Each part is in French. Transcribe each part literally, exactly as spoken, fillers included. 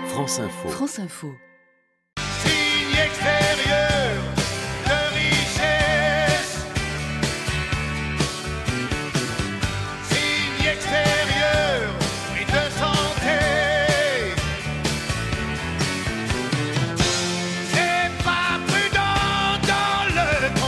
France Info. France Info. Signe extérieur de richesse. Signe extérieur et de santé. C'est pas prudent dans le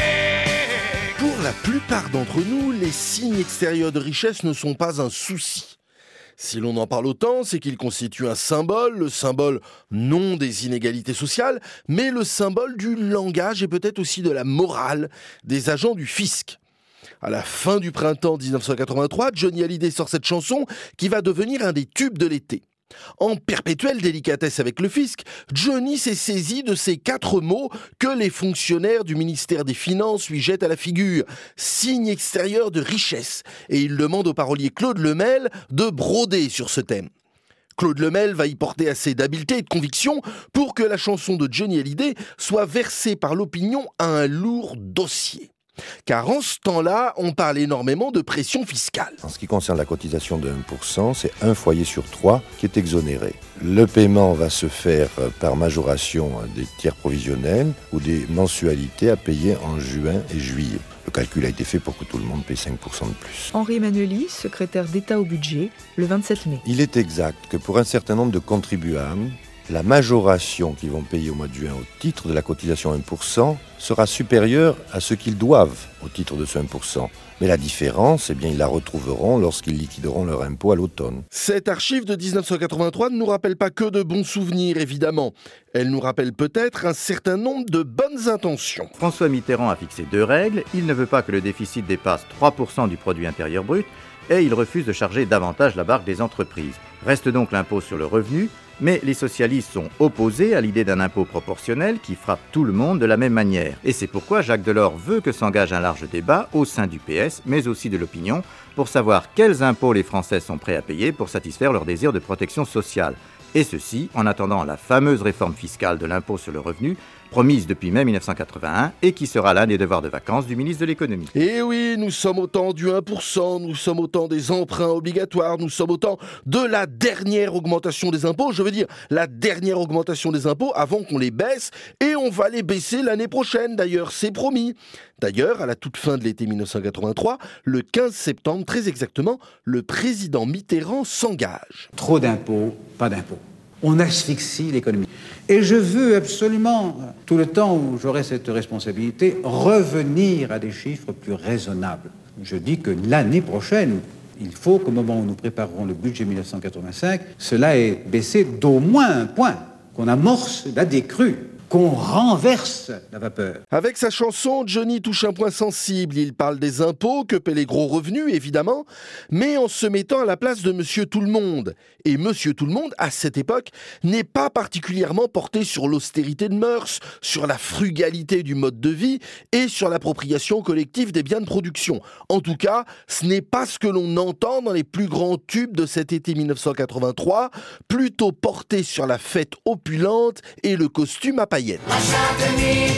contexte. Pour la plupart d'entre nous, les signes extérieurs de richesse ne sont pas un souci. Si l'on en parle autant, c'est qu'il constitue un symbole, le symbole non des inégalités sociales, mais le symbole du langage et peut-être aussi de la morale des agents du fisc. À la fin du printemps dix-neuf cent quatre-vingt-trois, Johnny Hallyday sort cette chanson qui va devenir un des tubes de l'été. En perpétuelle délicatesse avec le fisc, Johnny s'est saisi de ces quatre mots que les fonctionnaires du ministère des Finances lui jettent à la figure. Signe extérieur de richesse. Et il demande au parolier Claude Lemel de broder sur ce thème. Claude Lemel va y porter assez d'habileté et de conviction pour que la chanson de Johnny Hallyday soit versée par l'opinion à un lourd dossier. Car en ce temps-là, on parle énormément de pression fiscale. En ce qui concerne la cotisation de un pour cent, c'est un foyer sur trois qui est exonéré. Le paiement va se faire par majoration des tiers provisionnels ou des mensualités à payer en juin et juillet. Le calcul a été fait pour que tout le monde paye cinq pour cent de plus. Henri Emmanuelli, secrétaire d'État au budget, le vingt-sept mai. Il est exact que pour un certain nombre de contribuables, la majoration qu'ils vont payer au mois de juin au titre de la cotisation un pour cent sera supérieure à ce qu'ils doivent au titre de ce un pour cent. Mais la différence, eh bien, ils la retrouveront lorsqu'ils liquideront leur impôt à l'automne. Cette archive de dix-neuf cent quatre-vingt-trois ne nous rappelle pas que de bons souvenirs, évidemment. Elle nous rappelle peut-être un certain nombre de bonnes intentions. François Mitterrand a fixé deux règles. Il ne veut pas que le déficit dépasse trois pour cent du produit intérieur brut et il refuse de charger davantage la barque des entreprises. Reste donc l'impôt sur le revenu. Mais les socialistes sont opposés à l'idée d'un impôt proportionnel qui frappe tout le monde de la même manière. Et c'est pourquoi Jacques Delors veut que s'engage un large débat au sein du P S, mais aussi de l'opinion, pour savoir quels impôts les Français sont prêts à payer pour satisfaire leur désir de protection sociale. Et ceci en attendant la fameuse réforme fiscale de l'impôt sur le revenu, promise depuis mai dix-neuf cent quatre-vingt-un et qui sera l'un des devoirs de vacances du ministre de l'économie. Et oui, nous sommes au temps du un pour cent, nous sommes au temps des emprunts obligatoires, nous sommes au temps de la dernière augmentation des impôts, je veux dire la dernière augmentation des impôts avant qu'on les baisse, et on va les baisser l'année prochaine d'ailleurs, c'est promis. D'ailleurs, à la toute fin de l'été dix-neuf cent quatre-vingt-trois, le quinze septembre très exactement, le président Mitterrand s'engage. Trop d'impôts, pas d'impôts. On asphyxie l'économie. Et je veux absolument, tout le temps où j'aurai cette responsabilité, revenir à des chiffres plus raisonnables. Je dis que l'année prochaine, il faut qu'au moment où nous préparerons le budget dix-neuf cent quatre-vingt-cinq, cela ait baissé d'au moins un point, qu'on amorce la décrue, qu'on renverse la vapeur. Avec sa chanson, Johnny touche un point sensible. Il parle des impôts que paient les gros revenus, évidemment, mais en se mettant à la place de Monsieur Tout-le-Monde. Et Monsieur Tout-le-Monde, à cette époque, n'est pas particulièrement porté sur l'austérité de mœurs, sur la frugalité du mode de vie et sur l'appropriation collective des biens de production. En tout cas, ce n'est pas ce que l'on entend dans les plus grands tubes de cet été dix-neuf cent quatre-vingt-trois, plutôt porté sur la fête opulente et le costume à paillettes. Lasciatemi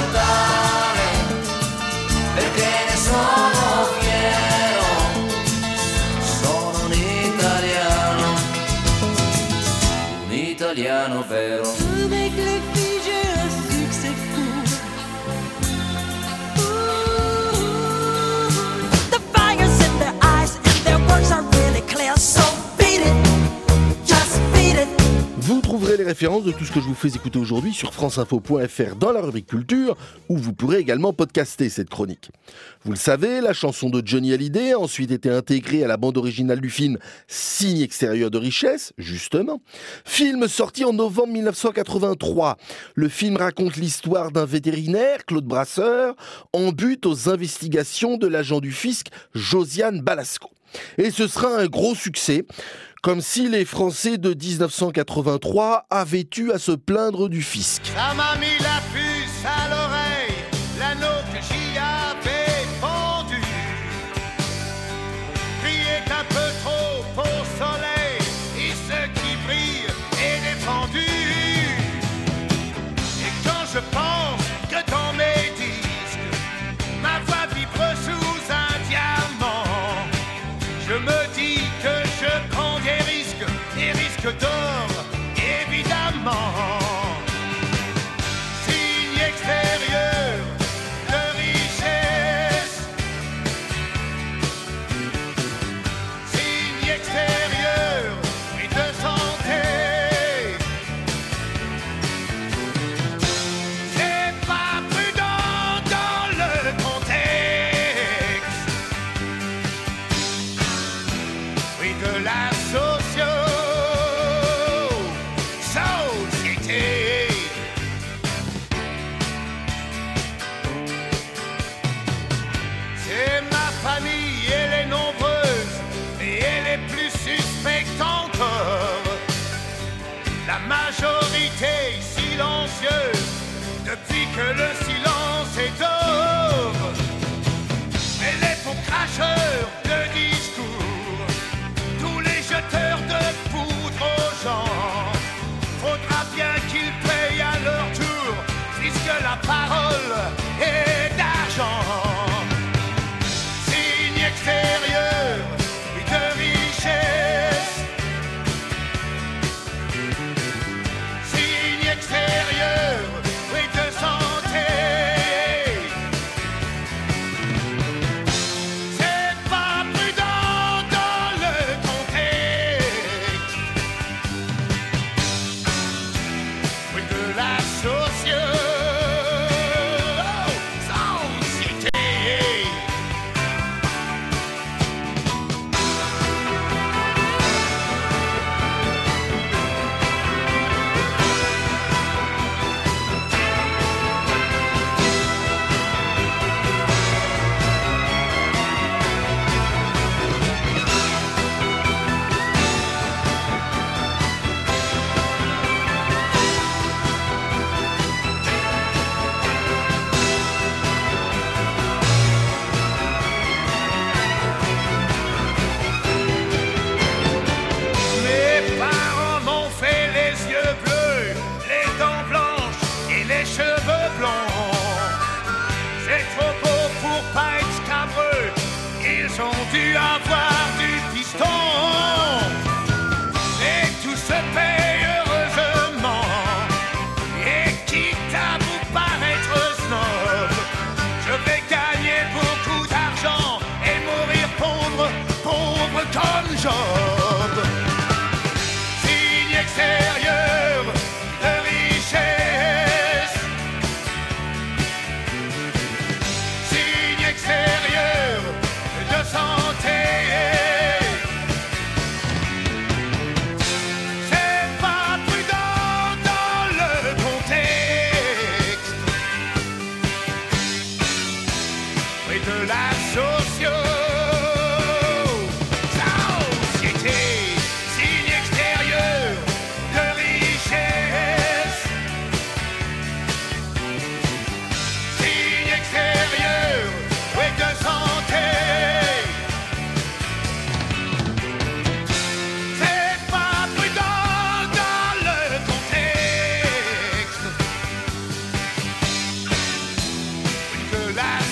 cantare, perché ne sono fiero, sono un italiano, un italiano vero. Avec les filles, j'ai un succès fou. Ooh, the fire's in their eyes and their words are really clear. So beat it, just beat it. Vous trouverez les références de tout ce que je vous fais écouter aujourd'hui sur franceinfo point f r dans la rubrique culture, où vous pourrez également podcaster cette chronique. Vous le savez, la chanson de Johnny Hallyday a ensuite été intégrée à la bande originale du film Signe extérieur de richesse, justement. Film sorti en novembre dix-neuf cent quatre-vingt-trois. Le film raconte l'histoire d'un vétérinaire, Claude Brasseur, en but aux investigations de l'agent du fisc, Josiane Balasco. Et ce sera un gros succès, comme si les Français de dix-neuf cent quatre-vingt-trois avaient eu à se plaindre du fisc. Ça m'a mis la puce à l'oreille, l'anneau que j'y avais pendu. Brillait un peu trop au soleil, et ce qui brille est défendu. Et quand je pense que dans mes disques, ma voix vibre sous un diamant, je me dis que je prends des risques, des risques d'or et gouvernement. Signe extérieur de richesse, signe extérieur et de santé. C'est pas prudent dans le contexte, oui, de la socio société. C'est ma famille, elle est nombreuse et elle est plus suspecte encore. La majorité silencieuse depuis que le silence est d'or. Mais les faux cracheurs de discours, tous les jeteurs de poudre aux gens, faudra bien qu'ils payent à leur tour, puisque la parole est d'argent. Signe extérieur de richesse, signe extérieur oui, de santé. C'est pas prudent dans le contexte, oui, de la socio société. Mes parents m'ont fait les yeux bleus, les dents blanches et les cheveux blonds. C'est trop beau pour pas être scabreux, ils ont dû avoir du piston. Et tout se paye heureusement, et quitte à vous paraître snob, je vais gagner beaucoup d'argent et mourir pauvre, pauvre comme Job. Signe extérieur de richesse, signe extérieur de santé. C'est pas prudent dans le contexte, oui, de la socio société. Signe extérieur de richesse, signe extérieur oui, de santé. C'est pas prudent dans le contexte, oui, de la